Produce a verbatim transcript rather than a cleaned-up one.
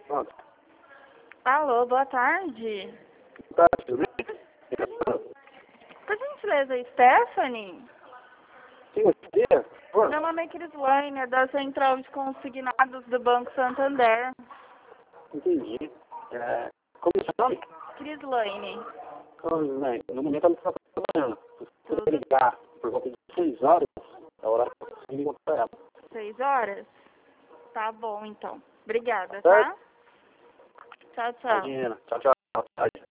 Pronto. Alô, boa tarde. Tá, tudo bem? Por gentileza, Stephanie? Sim, você? Pô, Meu nome é Crislaine, é da Central de Consignados do Banco Santander. entendi. É, como é seu nome? Crislaine. Crislaine. No momento ela está trabalhando. Se Tudo você ligar por volta de seis horas, é a hora que eu consigo encontrar ela. seis horas? Tá bom, então. Obrigada, Certo? tá? Tchau, tchau. Imagina. Tchau, tchau. Boa tarde.